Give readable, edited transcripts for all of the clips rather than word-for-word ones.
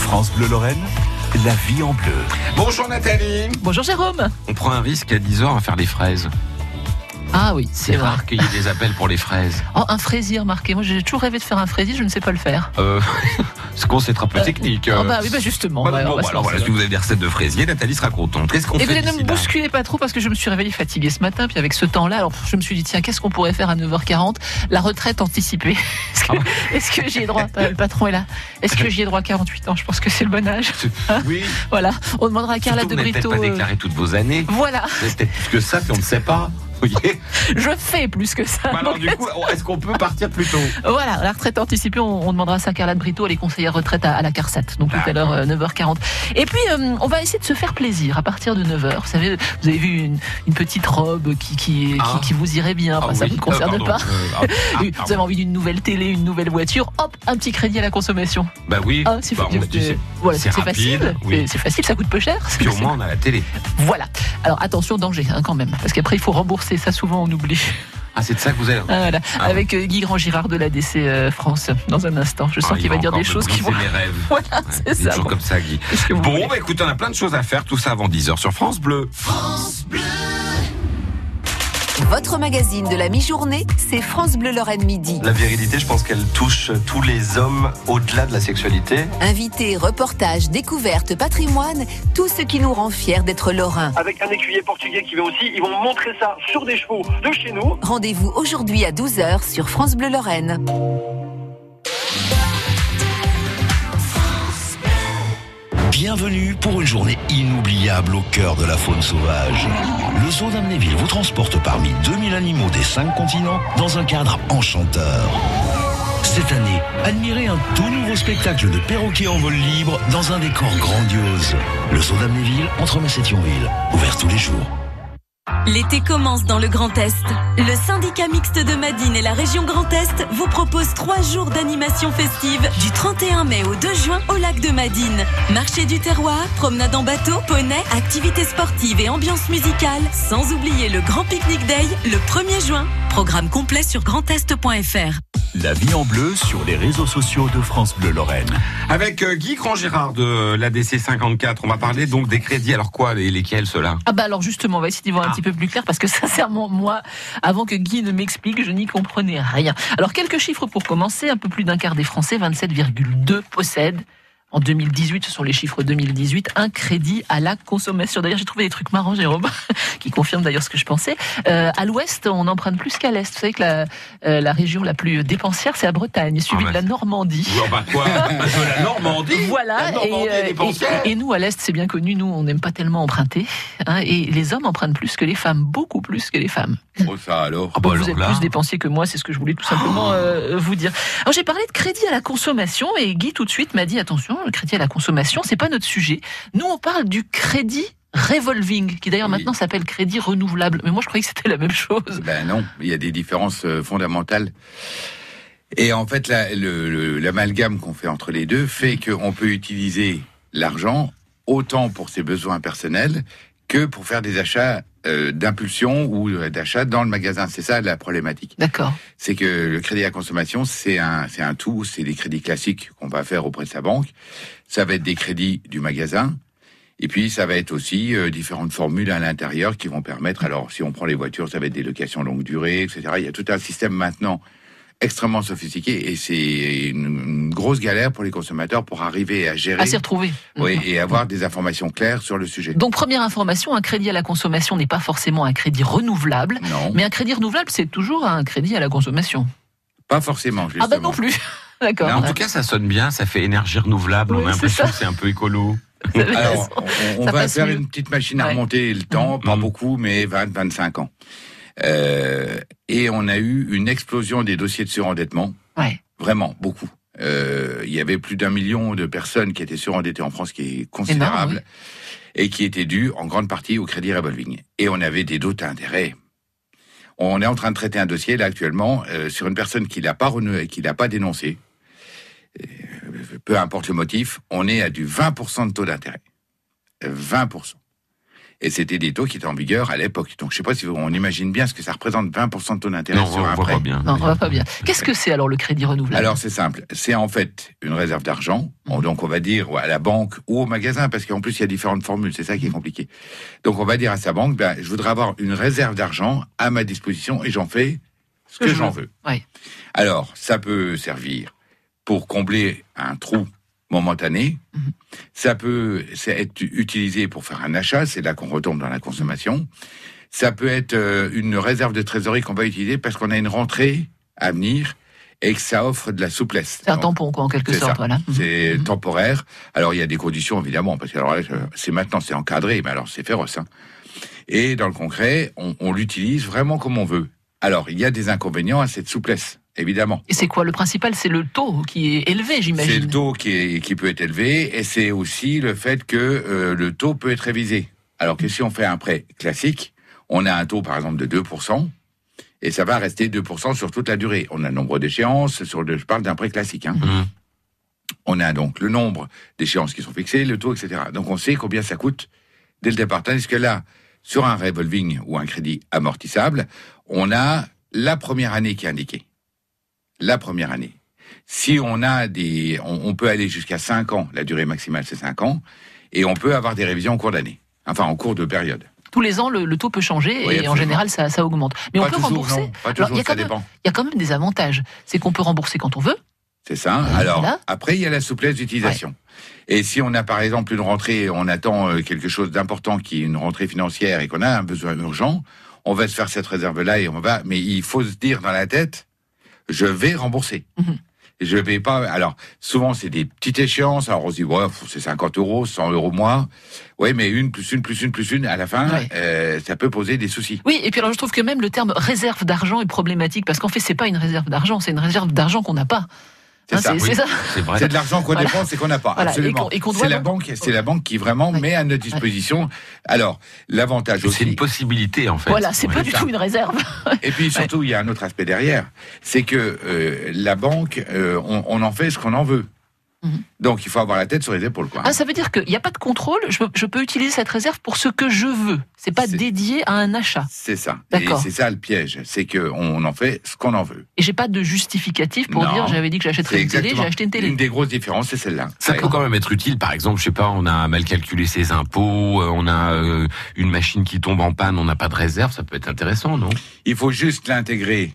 France Bleu Lorraine, la vie en bleu. Bonjour Nathalie. Bonjour Jérôme. On prend un risque à 10h à faire des fraises. Ah oui, c'est rare qu'il y ait des appels pour les fraises. Oh, un fraisier, remarquez. Moi, j'ai toujours rêvé de faire un fraisier, je ne sais pas le faire. Ce qu'on c'est un peu technique. Oui, justement. Alors voilà, si vous avez des recettes de fraisier, Nathalie sera contente. Qu'est-ce qu'on fait Et ne me bousculez pas trop parce que je me suis réveillée fatiguée ce matin. Puis avec ce temps-là, alors je me suis dit, tiens, qu'est-ce qu'on pourrait faire à 9h40 ? La retraite anticipée. Est-ce que j'y ai droit ? Le patron est là. Est-ce que j'y ai droit à 48 ans ? Je pense que c'est le bon âge. Oui. Voilà. On demandera à Carla de Brito. Vous n'avez peut-être pas déclaré toutes vos années. Voilà. C'est peut-être plus que ça, puis on ne sait pas. Je fais plus que ça. Alors du coup, est-ce qu'on peut partir plus tôt ? Voilà, la retraite anticipée, on demandera ça à Carla de Brito, elle est conseillère retraite à la CARSAT, donc tout à l'heure 9h40. Et puis on va essayer de se faire plaisir à partir de 9h. Vous savez, vous avez vu une petite robe qui vous irait bien, ça ne vous concerne pas. Vous avez envie d'une nouvelle télé, une nouvelle voiture, hop, un petit crédit à la consommation. Bah oui, c'est facile, oui. C'est facile, ça coûte peu cher. Puis au moins on a la télé. Voilà. Alors attention, danger quand même, parce qu'après il faut rembourser. Ça, souvent, on oublie. Ah, c'est de ça que vous avez. Voilà. Avec Guy Grand-Girard de l'ADC France, dans un instant. Je sens qu'il va dire des choses qui vont. Mes rêves. Voilà, c'est ça. Toujours comme ça, Guy. Écoute, on a plein de choses à faire, tout ça avant 10h sur France Bleu. France Bleu. Votre magazine de la mi-journée, c'est France Bleu Lorraine Midi. La virilité, je pense qu'elle touche tous les hommes au-delà de la sexualité. Invités, reportages, découvertes, patrimoine, tout ce qui nous rend fiers d'être lorrains. Avec un écuyer portugais qui vient aussi, ils vont montrer ça sur des chevaux de chez nous. Rendez-vous aujourd'hui à 12h sur France Bleu Lorraine. Bienvenue pour une journée inoubliable au cœur de la faune sauvage. Le zoo d'Amnéville vous transporte parmi 2000 animaux des 5 continents dans un cadre enchanteur. Cette année, admirez un tout nouveau spectacle de perroquets en vol libre dans un décor grandiose. Le zoo d'Amnéville entre Metz et Thionville, ouvert tous les jours. L'été commence dans le Grand Est. Le syndicat mixte de Madine et la région Grand Est vous proposent 3 jours d'animation festive du 31 mai au 2 juin au lac de Madine. Marché du terroir, promenade en bateau, poney, activités sportives et ambiance musicale, sans oublier le grand pique-nique day le 1er juin. Programme complet sur grandest.fr. La vie en bleu sur les réseaux sociaux de France Bleu Lorraine. Avec Guy Grand-Girard de l'ADC 54, on va parler donc des crédits. Alors quoi, lesquels ceux-là ? Alors justement, on va essayer d'y voir un petit peu plus clair parce que sincèrement, moi, avant que Guy ne m'explique, je n'y comprenais rien. Alors quelques chiffres pour commencer. Un peu plus d'un quart des Français, 27,2, possèdent. En 2018, ce sont les chiffres 2018, un crédit à la consommation. D'ailleurs, j'ai trouvé des trucs marrants, Jérôme, qui confirment d'ailleurs ce que je pensais. À l'ouest, on emprunte plus qu'à l'est. Vous savez que la région la plus dépensière, c'est la Bretagne, suivie de la Normandie. De la Normandie. Voilà. Et nous, à l'est, c'est bien connu, nous, on n'aime pas tellement emprunter. Et les hommes empruntent plus que les femmes, beaucoup plus que les femmes. Oh, ça alors. Vous êtes plus dépensiers que moi, c'est ce que je voulais tout simplement vous dire. Alors, j'ai parlé de crédit à la consommation et Guy, tout de suite, m'a dit, attention, le crédit à la consommation, c'est pas notre sujet. Nous, on parle du crédit revolving, qui d'ailleurs maintenant s'appelle crédit renouvelable. Mais moi, je croyais que c'était la même chose. Ben non, il y a des différences fondamentales. Et en fait, l'amalgame qu'on fait entre les deux fait qu'on peut utiliser l'argent autant pour ses besoins personnels que pour faire des achats d'impulsion ou d'achat dans le magasin. C'est ça la problématique. D'accord. C'est que le crédit à la consommation, c'est un tout. C'est des crédits classiques qu'on va faire auprès de sa banque. Ça va être des crédits du magasin. Et puis, ça va être aussi différentes formules à l'intérieur qui vont permettre... Alors, si on prend les voitures, ça va être des locations longue durée, etc. Il y a tout un système maintenant extrêmement sophistiqué et c'est une grosse galère pour les consommateurs pour arriver à gérer... À s'y retrouver. Oui, et avoir des informations claires sur le sujet. Donc, première information, un crédit à la consommation n'est pas forcément un crédit renouvelable. Non. Mais un crédit renouvelable, c'est toujours un crédit à la consommation. Pas forcément, justement. Ah ben non plus. D'accord. Mais en tout cas, ça sonne bien, ça fait énergie renouvelable. Oui, on a l'impression que c'est un peu écolo. Alors, on va faire une petite machine à remonter le temps, pas beaucoup, mais 20-25 ans. Et on a eu une explosion des dossiers de surendettement. Ouais. Vraiment, beaucoup. Il y avait plus d'1 million de personnes qui étaient surendettées en France, qui est considérable, énorme, oui. Et qui étaient dues en grande partie au crédit revolving. Et on avait des doutes d'intérêt. On est en train de traiter un dossier, là, actuellement, sur une personne qui l'a pas dénoncé. Peu importe le motif, on est à du 20% de taux d'intérêt. 20%. Et c'était des taux qui étaient en vigueur à l'époque. Donc, je sais pas si on imagine bien ce que ça représente 20% de taux d'intérêt sur un prêt. Non, on voit pas bien. Qu'est-ce que c'est alors le crédit renouvelable? Alors, c'est simple. C'est en fait une réserve d'argent. Donc, on va dire à la banque ou au magasin, parce qu'en plus, il y a différentes formules. C'est ça qui est compliqué. Donc, on va dire à sa banque, je voudrais avoir une réserve d'argent à ma disposition et j'en fais ce que j'en veux. Ouais. Alors, ça peut servir pour combler un trou momentané. Ça peut être utilisé pour faire un achat, c'est là qu'on retombe dans la consommation. Ça peut être une réserve de trésorerie qu'on va utiliser parce qu'on a une rentrée à venir et que ça offre de la souplesse. C'est un tampon, quoi, en quelque sorte. Voilà. C'est temporaire. Alors, il y a des conditions, évidemment, parce que alors, là, c'est encadré, mais alors c'est féroce. Hein. Et dans le concret, on l'utilise vraiment comme on veut. Alors, il y a des inconvénients à cette souplesse. Évidemment. Et c'est quoi le principal? C'est le taux qui est élevé, j'imagine. C'est le taux qui peut être élevé, et c'est aussi le fait que le taux peut être révisé. Alors que si on fait un prêt classique, on a un taux par exemple de 2%, et ça va rester 2% sur toute la durée. On a le nombre d'échéances, je parle d'un prêt classique. Hein. On a donc le nombre d'échéances qui sont fixées, le taux, etc. Donc on sait combien ça coûte dès le départ. Tandis que là, sur un revolving ou un crédit amortissable, on a la première année qui est indiquée. La première année. Si on a on peut aller jusqu'à 5 ans, la durée maximale c'est 5 ans, et on peut avoir des révisions en cours d'année, enfin en cours de période. Tous les ans, le taux peut changer, oui, et absolument. En général ça augmente. Mais pas on peut toujours, rembourser. Non, pas toujours, ça dépend. Il y a quand même des avantages. C'est qu'on peut rembourser quand on veut. C'est ça. Alors, après, il y a la souplesse d'utilisation. Ouais. Et si on a par exemple une rentrée, on attend quelque chose d'important qui est une rentrée financière et qu'on a un besoin urgent, on va se faire cette réserve-là et mais il faut se dire dans la tête, je vais rembourser. Je vais pas. Alors, souvent, c'est des petites échéances. Alors, on se dit, c'est 50 €, 100 € moins. Oui, mais une plus une, à la fin, ça peut poser des soucis. Oui, et puis alors, je trouve que même le terme réserve d'argent est problématique parce qu'en fait, c'est pas une réserve d'argent, c'est une réserve d'argent qu'on n'a pas. C'est ça. C'est ça. C'est vrai. C'est de l'argent qu'on dépense et qu'on n'a pas. Voilà. Absolument. Et qu'on doit c'est la banque qui vraiment met à notre disposition. Alors, l'avantage aussi. C'est une possibilité, en fait. Voilà, c'est pas du tout une réserve. Et puis surtout, il y a un autre aspect derrière. C'est que la banque, on en fait ce qu'on en veut. Donc, il faut avoir la tête sur les épaules, quoi. Ah, ça veut dire qu'il n'y a pas de contrôle. Je peux utiliser cette réserve pour ce que je veux. C'est pas dédié à un achat. C'est ça. D'accord. Et c'est ça le piège. C'est qu'on en fait ce qu'on en veut. Et j'ai pas de justificatif pour dire j'avais dit que j'achèterais une télé, j'ai acheté une télé. Une des grosses différences, c'est celle-là. Ça peut quand même être utile. Par exemple, je sais pas, on a mal calculé ses impôts, on a une machine qui tombe en panne, on n'a pas de réserve. Ça peut être intéressant, non? Il faut juste l'intégrer.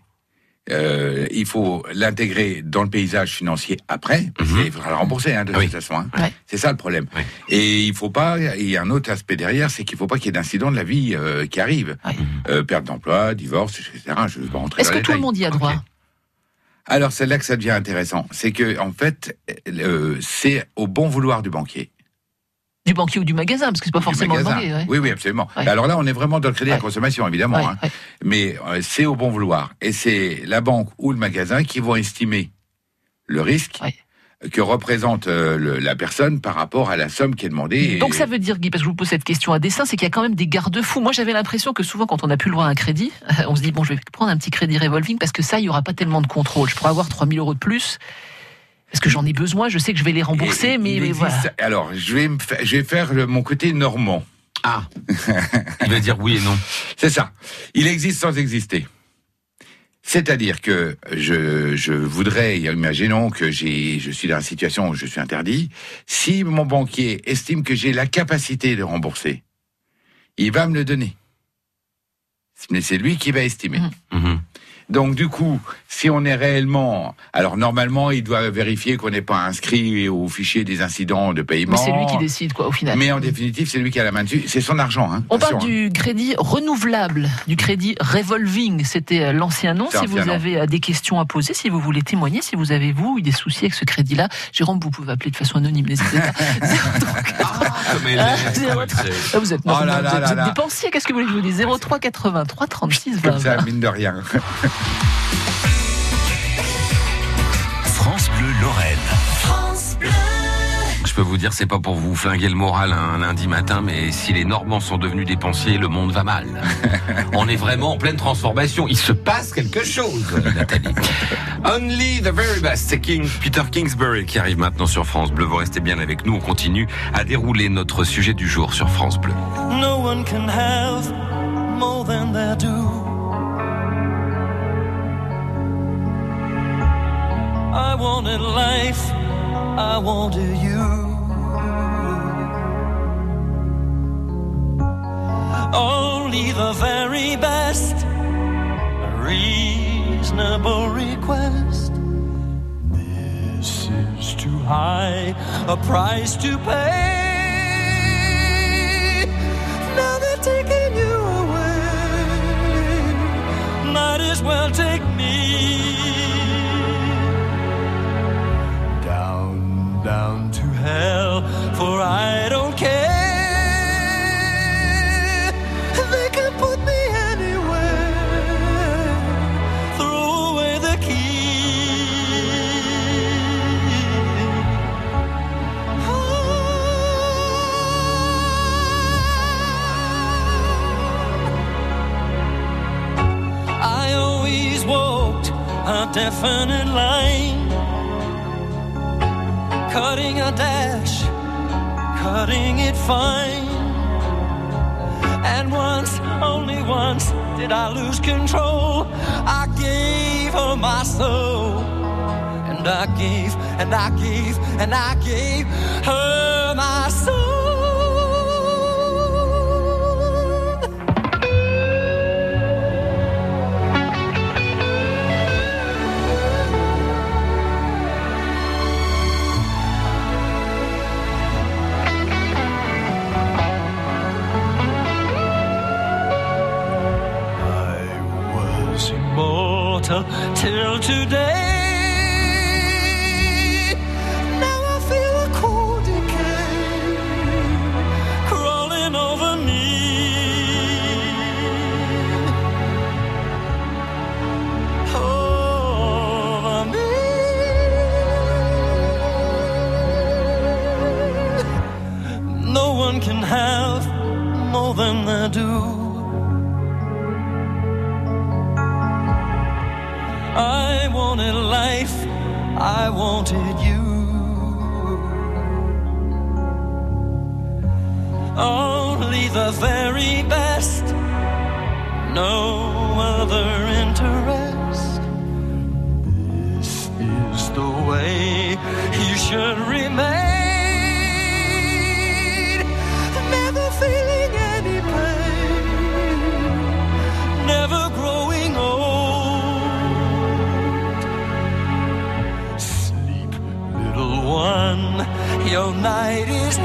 Il faut l'intégrer dans le paysage financier après. Il faudra le rembourser de toute façon. Hein. Ouais. C'est ça le problème. Ouais. Et il faut pas. Il y a un autre aspect derrière, c'est qu'il faut pas qu'il y ait d'incidents de la vie qui arrivent. Perte d'emploi, divorce, etc. Je vais pas rentrer. Est-ce que tout le monde y a droit? Alors c'est là que ça devient intéressant. C'est que en fait, c'est au bon vouloir du banquier. Du banquier ou du magasin, parce que c'est pas forcément le banquier. Ouais. Oui, absolument. Ouais. Alors là, on est vraiment dans le crédit à consommation, évidemment. Ouais, hein. Mais c'est au bon vouloir. Et c'est la banque ou le magasin qui vont estimer le risque que représente la personne par rapport à la somme qui est demandée. Donc ça veut dire, Guy, parce que je vous pose cette question à dessein, c'est qu'il y a quand même des garde-fous. Moi, j'avais l'impression que souvent, quand on n'a plus le droit à un crédit, on se dit, bon, je vais prendre un petit crédit revolving, parce que ça, il n'y aura pas tellement de contrôle. Je pourrais avoir 3 000 € de plus. Parce que j'en ai besoin, je sais que je vais les rembourser, mais voilà. Alors, je vais faire mon côté normand. Ah, il va dire oui et non. C'est ça. Il existe sans exister. C'est-à-dire que je voudrais, imaginons que je suis dans une situation où je suis interdit. Si mon banquier estime que j'ai la capacité de rembourser, il va me le donner. Mais c'est lui qui va estimer. Donc du coup, si on est réellement... Alors normalement, il doit vérifier qu'on n'est pas inscrit au fichier des incidents de paiement. Mais c'est lui qui décide, quoi, au final. Mais en définitive, c'est lui qui a la main dessus. C'est son argent. Hein, on parle du crédit renouvelable, du crédit revolving. C'était l'ancien nom. Si vous avez des questions à poser, si vous voulez témoigner, si vous avez, eu des soucis avec ce crédit-là, Jérôme, vous pouvez appeler de façon anonyme, n'hésitez pas. Vous êtes dépensier, qu'est-ce que vous voulez que je vous dise? 03 83 36 20. Comme ça, mine de rien. France Bleu Lorraine. France Bleu. je peux vous dire, c'est pas pour vous flinguer le moral un lundi matin, mais si les Normands sont devenus dépensiers, le monde va mal. On est vraiment en pleine transformation. Il se passe quelque chose, Nathalie. Only the very best. C'est Peter Kingsbury qui arrive maintenant sur France Bleu. Vous restez bien avec nous. On continue à dérouler notre sujet du jour sur France Bleu. No one can have more than they do. I wanted life, I wanted you. Only the very best, a reasonable request. This is too high a price to pay. Now they're taking you away, might as well take me. Down to hell, for I don't care. They can put me anywhere. Throw away the key. I always walked a definite line, cutting a dash, cutting it fine. And once, only once, did I lose control. I gave her my soul, and I gave, and I gave, and I gave her my soul. Till today, now I feel a cold decay crawling over me. Over me. No one can have more than they do. I wanted life, I wanted you. Only the very best, no other interest. This is the way you should remain. Never feeling any pain, never growing old. One, your night is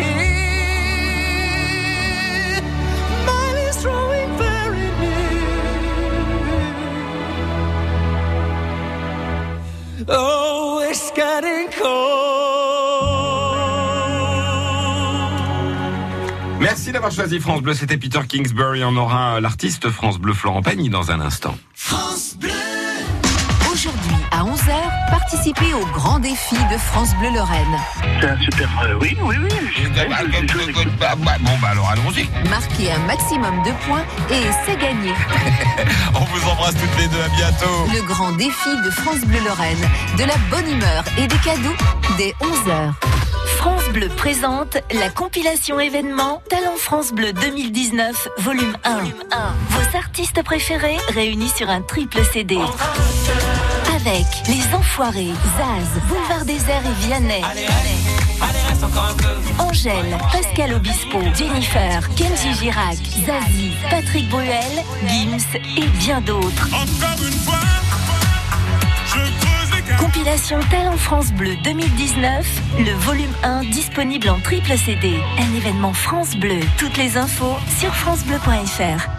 here, mine is drawing very near. Oh, it's getting cold. Merci d'avoir choisi France Bleu, c'était Peter Kingsbury. On aura l'artiste France Bleu Florent Pagny dans un instant. France Bleu. Aujourd'hui à 11h, participez au grand défi de France Bleu Lorraine. C'est un super... oui. Bon, bah alors allons-y. Marquez un maximum de points et c'est gagné. On vous embrasse toutes les deux, à bientôt. Le grand défi de France Bleu Lorraine. De la bonne humeur et des cadeaux dès 11h. France Bleu présente la compilation événement Talent France Bleu 2019, volume 1. Vos artistes préférés réunis sur un triple CD. Avec Les Enfoirés, Zaz, Boulevard Désert et Vianney. Angèle, Pascal Obispo, Jennifer, Kenji Girac, Zazie, Patrick Bruel, Gims et bien d'autres. Compilation Talent France Bleu 2019, le volume 1 disponible en triple CD. Un événement France Bleu. Toutes les infos sur francebleu.fr.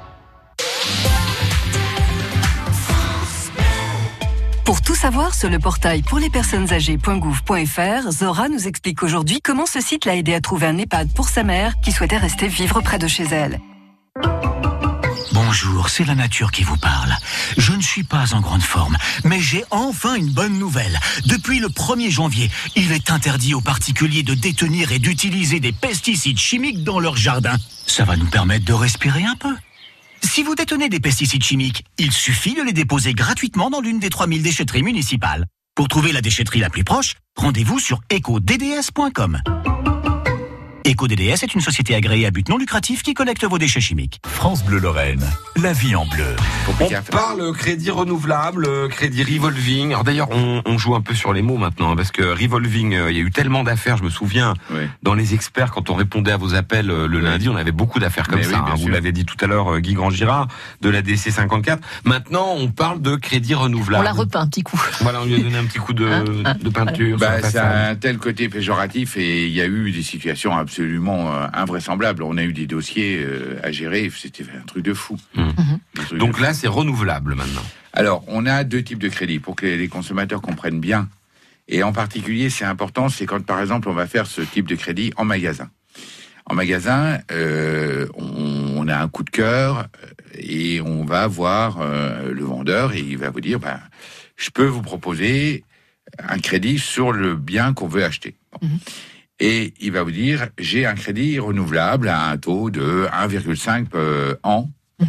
Pour tout savoir sur le portail pourlespersonnesâgées.gouv.fr, Zora nous explique aujourd'hui comment ce site l'a aidé à trouver un EHPAD pour sa mère qui souhaitait rester vivre près de chez elle. Bonjour, c'est la nature qui vous parle. Je ne suis pas en grande forme, mais j'ai enfin une bonne nouvelle. Depuis le 1er janvier, il est interdit aux particuliers de détenir et d'utiliser des pesticides chimiques dans leur jardin. Ça va nous permettre de respirer un peu. Si vous détenez des pesticides chimiques, il suffit de les déposer gratuitement dans l'une des 3000 déchetteries municipales. Pour trouver la déchetterie la plus proche, rendez-vous sur ecodds.com. EcoDDS est une société agréée à but non lucratif qui collecte vos déchets chimiques. France Bleu Lorraine, la vie en bleu. On parle crédit renouvelable, crédit revolving. Alors d'ailleurs, on joue un peu sur les mots maintenant, parce que revolving, il y a eu tellement d'affaires, je me souviens, dans les experts, quand on répondait à vos appels le lundi, on avait beaucoup d'affaires comme ça. Vous l'avez dit tout à l'heure, Guy Grand-Girard, de la DC54. Maintenant, on parle de crédit renouvelable. On l'a repeint un petit coup. Voilà, on lui a donné un petit coup de peinture. Ça a un tel côté péjoratif et il y a eu des situations absolument invraisemblables. On a eu des dossiers à gérer, c'était un truc de fou. Donc là, c'est renouvelable maintenant. Alors, on a 2 types de crédits pour que les consommateurs comprennent bien. Et en particulier, c'est important, c'est quand, par exemple, on va faire ce type de crédit en magasin. En magasin, on a un coup de cœur et on va voir le vendeur et il va vous dire, je peux vous proposer un crédit sur le bien qu'on veut acheter. Bon. Et il va vous dire, j'ai un crédit renouvelable à un taux de 1,5 an.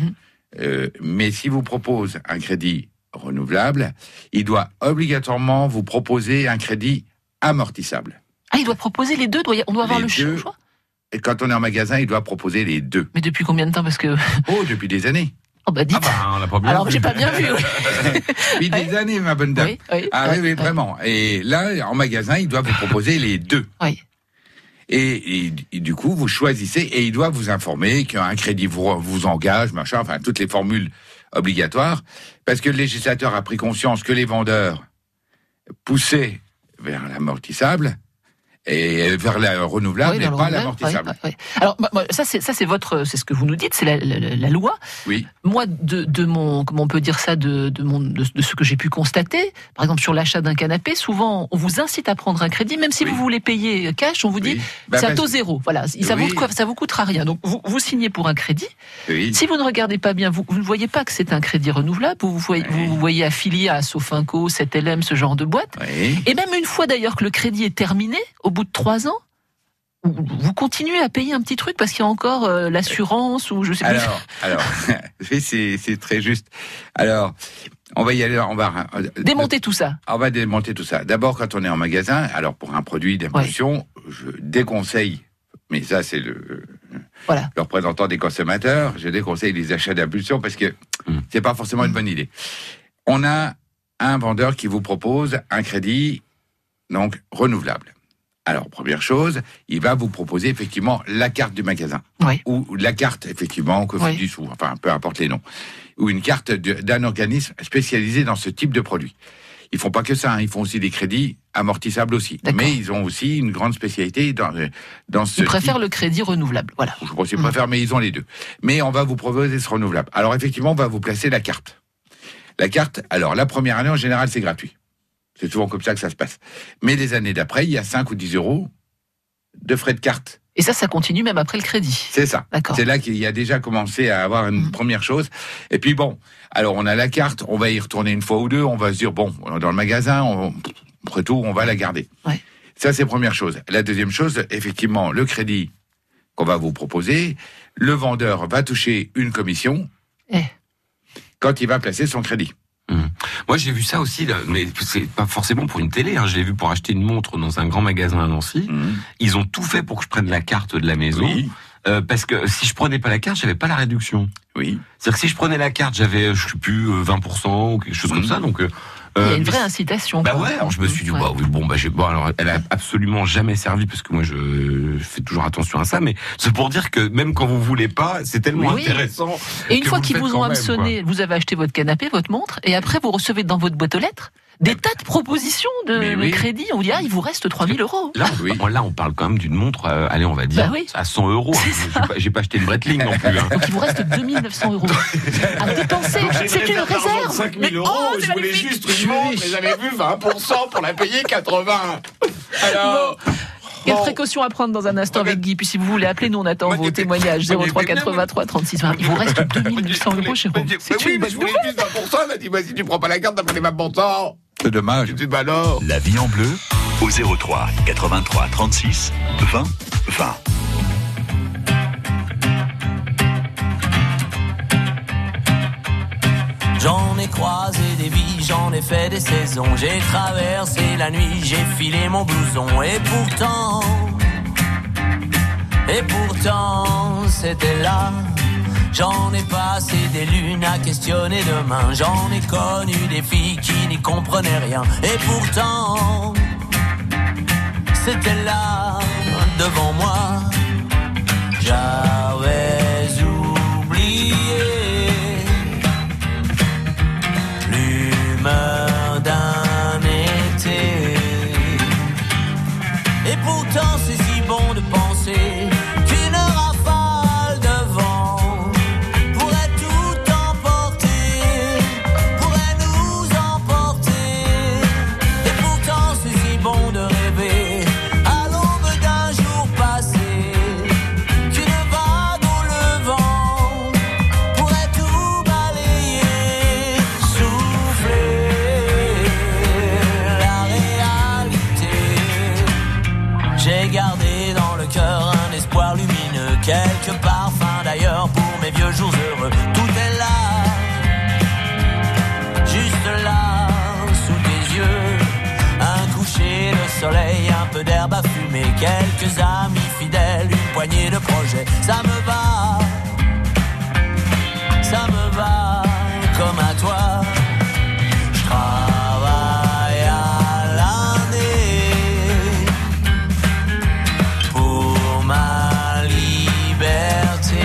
Mais s'il vous propose un crédit renouvelable, il doit obligatoirement vous proposer un crédit amortissable. Ah, il doit proposer les deux. On doit avoir le choix. Et quand on est en magasin, il doit proposer les deux. Mais depuis combien de temps? Parce que depuis des années. Oh dites. On l'a pas bien Alors vu. j'ai pas bien vu. Depuis des années, ma bonne dame. Oui, vraiment. Et là, en magasin, il doit vous proposer les deux. Oui. Et du coup, vous choisissez et il doit vous informer qu'un crédit vous engage, machin, enfin toutes les formules obligatoires, parce que le législateur a pris conscience que les vendeurs poussaient vers l'amortissable et vers la renouvelable et pas l'amortissable. Alors ça c'est ce que vous nous dites, c'est la loi. Oui. Moi de mon, comment on peut dire ça, de ce que j'ai pu constater, par exemple sur l'achat d'un canapé, souvent on vous incite à prendre un crédit, même si vous voulez payer cash, on vous dit c'est à taux zéro. Voilà, ça vous coûtera rien. Donc vous signez pour un crédit. Oui. Si vous ne regardez pas bien, vous ne voyez pas que c'est un crédit renouvelable. Vous voyez affilié à Sofinco, 7LM, ce genre de boîte. Oui. Et même une fois d'ailleurs que le crédit est terminé, au bout de 3 ans, vous continuez à payer un petit truc parce qu'il y a encore l'assurance ou je sais plus. Alors, c'est très juste. Alors, on va y aller, on va démonter tout ça. On va démonter tout ça. D'abord, quand on est en magasin, alors pour un produit d'impulsion, je déconseille, mais ça c'est le représentant des consommateurs, je déconseille les achats d'impulsion parce que c'est pas forcément une bonne idée. On a un vendeur qui vous propose un crédit donc renouvelable. Alors, première chose, il va vous proposer effectivement la carte du magasin. Ou la carte, effectivement, que vous dites, enfin, peu importe les noms. Ou une carte d'un organisme spécialisé dans ce type de produit. Ils font pas que ça, ils font aussi des crédits amortissables aussi. Mais ils ont aussi une grande spécialité dans ce Ils préfèrent le crédit renouvelable, voilà. Je pense qu'ils préfèrent, mais ils ont les deux. Mais on va vous proposer ce renouvelable. Alors, effectivement, on va vous placer la carte. La carte, alors, la première année, en général, c'est gratuit. C'est souvent comme ça que ça se passe. Mais les années d'après, il y a 5 ou 10 euros de frais de carte. Et ça continue même après le crédit. C'est ça. D'accord. C'est là qu'il y a déjà commencé à avoir une première chose. Et puis bon, alors on a la carte, on va y retourner une fois ou deux, on va se dire, bon, dans le magasin, après tout, on va la garder. Ça, c'est première chose. La deuxième chose, effectivement, le crédit qu'on va vous proposer, le vendeur va toucher une commission quand il va placer son crédit. Moi, j'ai vu ça aussi, mais c'est pas forcément pour une télé. Je l'ai vu pour acheter une montre dans un grand magasin à Nancy. Ils ont tout fait pour que je prenne la carte de la maison. Parce que si je prenais pas la carte, j'avais pas la réduction. C'est-à-dire que si je prenais la carte, j'avais, je sais plus, 20% ou quelque chose comme ça. Donc, il y a une vraie incitation. Alors je me suis dit, alors elle a absolument jamais servi parce que moi je fais toujours attention à ça, mais c'est pour dire que même quand vous voulez pas, c'est tellement intéressant. Et une fois qu'ils vous ont hameçonné, vous avez acheté votre canapé, votre montre, et après vous recevez dans votre boîte aux lettres des tas de propositions de crédit. On vous dit, il vous reste 3 000 euros. Là, on parle quand même d'une montre, allez, on va dire, à 100 euros. J'ai pas acheté une Breitling non plus. Donc il vous reste 2 900 euros à dépenser. C'est une réserve. 5 000 euros, je voulais juste une montre, et j'avais vu 20% pour la payer 80. Alors... Quelle précaution à prendre dans un instant avec Guy? Puis si vous voulez appeler, nous on attend vos témoignages. 03 83 36 20. Il vous reste 2800 €, Jérôme. Oui, mais je voulais juste 20%. Elle m'a dit, si tu prends pas la carte, t'as pas les 20%. C'est dommage. Je dis, bah non. La vie en bleu au 03 83 36 20 20. J'en ai croisé des vies, j'en ai fait des saisons. J'ai traversé la nuit, j'ai filé mon blouson. Et pourtant, c'était là. J'en ai passé des lunes à questionner demain. J'en ai connu des filles qui n'y comprenaient rien. Et pourtant, c'était là, devant moi. J'avais oublié l'humeur d'un été. Et pourtant c'est si bon de penser qu'une rafale de vent pourrait tout emporter, pourrait nous emporter. Et pourtant c'est si bon de rêver à l'aube d'un jour passé qu'une vague au levant pourrait tout balayer, souffler la réalité. J'ai gardé dans le cœur un espoir lumineux, quelques parfums d'ailleurs pour mes vieux jours heureux. Tout est là, juste là, sous tes yeux. Un coucher de soleil, un peu d'herbe à fumer, quelques amis fidèles, une poignée de projets. Ça me va, comme à toi. Je travaille à l'année pour ma liberté.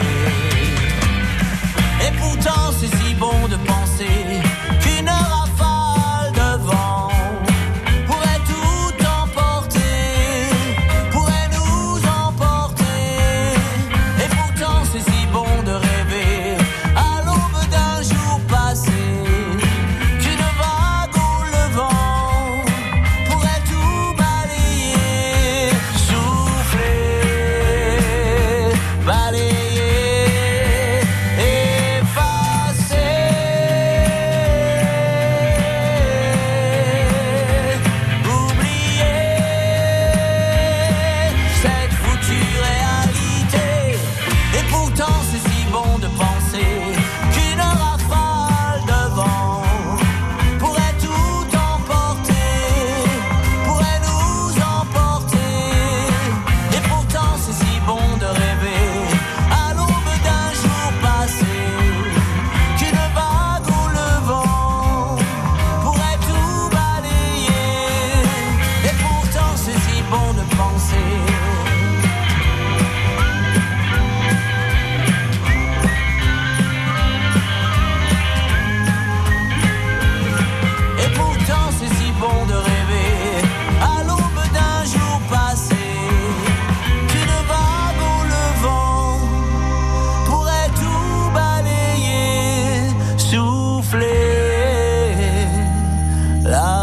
Et pourtant c'est si bon de penser qu'une rafale de vent pourrait tout emporter, pourrait nous emporter. Et pourtant c'est si bon de rêver à l'aube d'un jour passé qu'une vague au levant pourrait tout balayer, souffler, balayer, effacer, oublier cette foutue réalité. Et pourtant c'est si bon de penser qu'une rafale de vent pourrait tout emporter, pourrait nous emporter. Et pourtant c'est si bon de rêver à l'aube d'un jour passé qu'une vague au levant pourrait tout balayer. Et pourtant c'est si bon de penser. Et pourtant c'est si bon de rêver à l'aube d'un jour passé qu'une vague au levant pourrait tout balayer, souffler la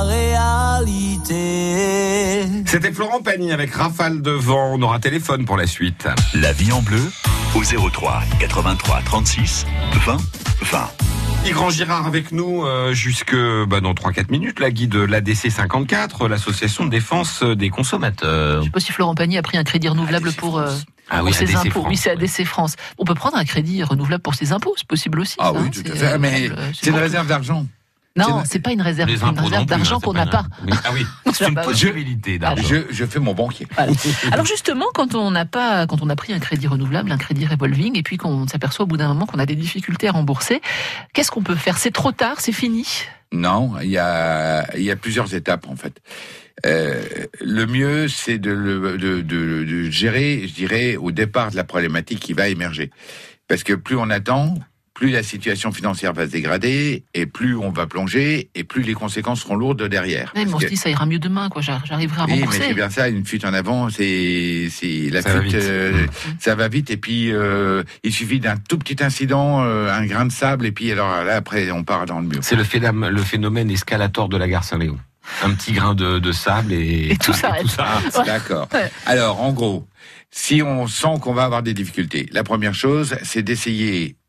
réalité. C'était Florent Pagny avec Rafale de vent. On aura téléphone pour la suite. La vie en bleu au 03 83 36 20 20. Grand Girard avec nous jusque dans 3-4 minutes. La Guy de l'ADC 54, l'association de défense des consommateurs. Je sais pas si Florent Pagny a pris un crédit renouvelable pour ses ADC impôts. France, Oui, c'est ADC France. On peut prendre un crédit renouvelable pour ses impôts, c'est possible aussi. Ah ça, oui, hein, tout à fait. Mais c'est une bon. réserve d'argent. Non, c'est pas une réserve, Les c'est une impôts réserve non plus, d'argent hein, qu'on c'est n'a pas pas. Ah oui, c'est une Bah oui. possibilité d'argent. Je fais mon banquier. Voilà. Alors justement, quand on a pris un crédit renouvelable, un crédit revolving, et puis qu'on s'aperçoit au bout d'un moment qu'on a des difficultés à rembourser, qu'est-ce qu'on peut faire? C'est trop tard, c'est fini? Non, il y a plusieurs étapes en fait. Le mieux, c'est de gérer, je dirais, au départ de la problématique qui va émerger. Parce que plus on attend, plus la situation financière va se dégrader, et plus on va plonger, et plus les conséquences seront lourdes derrière. Ouais, mais on se dit, ça ira mieux demain, quoi. J'arriverai à Oui, rembourser. mais c'est bien ça, une fuite en avant, c'est la Ça va fuite, vite. ça va vite, et puis il suffit d'un tout petit incident, un grain de sable, et puis alors là, après, on part dans le mur. C'est le phénomène escalator de la gare Saint-Léon. Un petit grain de sable et tout s'arrête. Ouais. D'accord. Ouais. Alors, en gros, si on sent qu'on va avoir des difficultés, la première chose, c'est d'essayer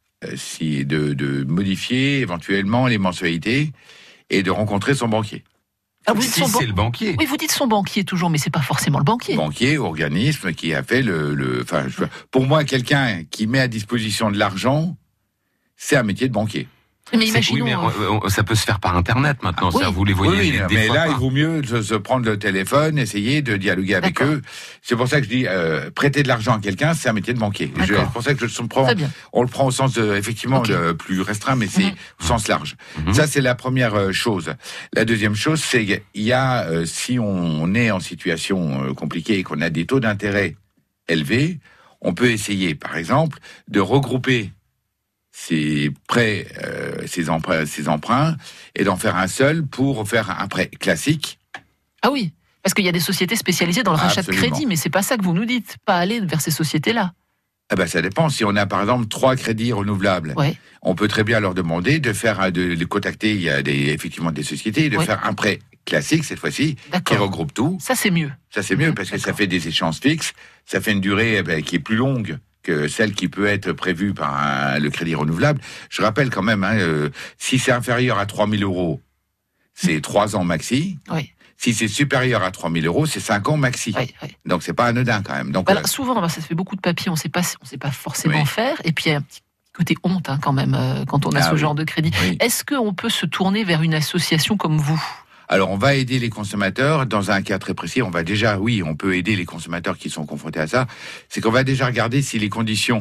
de modifier éventuellement les mensualités et de rencontrer son banquier. Ah, vous dites c'est le banquier. Oui, vous dites son banquier toujours, mais c'est pas forcément le banquier. Banquier, organisme qui a fait pour moi, quelqu'un qui met à disposition de l'argent, c'est un métier de banquier. Mais imaginons... Oui, mais ça peut se faire par Internet maintenant, ça, vous les voyez. Oui, mais là, il vaut mieux se prendre le téléphone, essayer de dialoguer avec eux. C'est pour ça que je dis, prêter de l'argent à quelqu'un, c'est un métier de banquier. C'est pour ça que on le prend au sens, effectivement, le plus restreint, mais c'est au sens large. Ça, c'est la première chose. La deuxième chose, c'est qu'il y a, si on est en situation compliquée et qu'on a des taux d'intérêt élevés, on peut essayer, par exemple, de regrouper ces prêts, ces emprunts, et d'en faire un seul pour faire un prêt classique. Ah oui, parce qu'il y a des sociétés spécialisées dans le rachat de crédit, mais c'est pas ça que vous nous dites, pas aller vers ces sociétés-là. Ah ben ça dépend. Si on a par exemple 3 crédits renouvelables, on peut très bien leur demander de contacter. Il y a effectivement des sociétés de faire un prêt classique cette fois-ci qui regroupe tout. Ça c'est mieux. Ça c'est mieux parce que ça fait des échéances fixes, ça fait une durée qui est plus longue que celle qui peut être prévue par le crédit renouvelable. Je rappelle quand même, si c'est inférieur à 3 000 €, c'est 3 ans maxi. Oui. Si c'est supérieur à 3 000 €, c'est 5 ans maxi. Oui. Donc c'est pas anodin quand même. Donc souvent, ça se fait beaucoup de papiers, on sait pas forcément faire. Et puis il y a un petit côté honte quand même quand on a ce genre de crédit. Oui. Est-ce qu'on peut se tourner vers une association comme vous ? Alors, on va aider les consommateurs dans un cas très précis. On peut aider les consommateurs qui sont confrontés à ça. C'est qu'on va déjà regarder si les conditions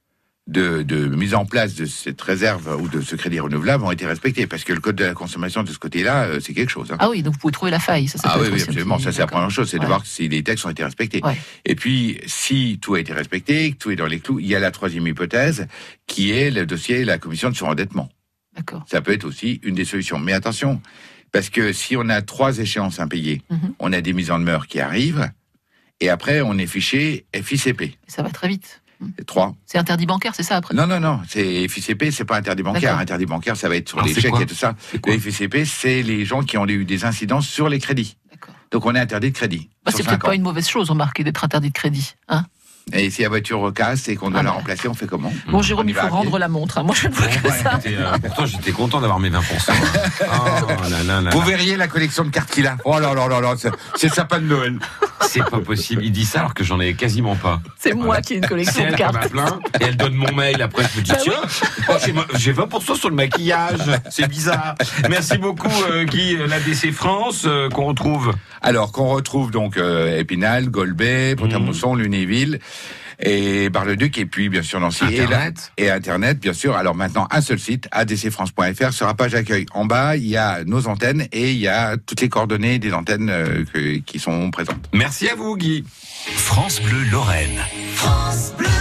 de mise en place de cette réserve ou de ce crédit renouvelable ont été respectées. Parce que le code de la consommation de ce côté-là, c'est quelque chose. Ah oui, donc vous pouvez trouver la faille. Oui, absolument. Ça, c'est la première chose, c'est de voir si les textes ont été respectés. Ouais. Et puis, si tout a été respecté, que tout est dans les clous, il y a la troisième hypothèse, qui est le dossier la commission de surendettement. D'accord. Ça peut être aussi une des solutions. Mais attention, parce que si on a 3 échéances impayées, on a des mises en demeure qui arrivent, et après, on est fiché FICP. Ça va très vite. 3. C'est interdit bancaire, c'est ça après ? Non, c'est FICP, c'est pas interdit bancaire. D'accord. Interdit bancaire, ça va être sur les chèques et tout ça. Le FICP, c'est les gens qui ont eu des incidences sur les crédits. D'accord. Donc on est interdit de crédit. C'est peut-être pas une mauvaise chose, remarquez, d'être interdit de crédit, hein ? Et si la voiture casse et qu'on doit la remplacer, on fait comment ? Bon, Jérôme, il faut rendre la montre. Moi, je ne veux que ça. Pourtant, j'étais content d'avoir mes 20%. Vous verriez la collection de cartes qu'il a. Oh là là là là, c'est le sapin de Noël. C'est pas possible. Il dit ça alors que j'en ai quasiment pas. C'est moi qui ai une collection de cartes. Elle plein, et elle donne mon mail. Après, je me dis, j'ai 20% sur le maquillage. C'est bizarre. Merci beaucoup, Guy, l'ADC France, qu'on retrouve. Alors, qu'on retrouve donc Épinal, Golbet, Pont-à-Mousson, Lunéville et Bar-le-Duc, et puis bien sûr Nancy. Et Internet, bien sûr. Alors maintenant, un seul site, adcfrance.fr, sur la page accueil. En bas, il y a nos antennes et il y a toutes les coordonnées des antennes qui sont présentes. Merci à vous, Guy. France Bleu Lorraine. France Bleu.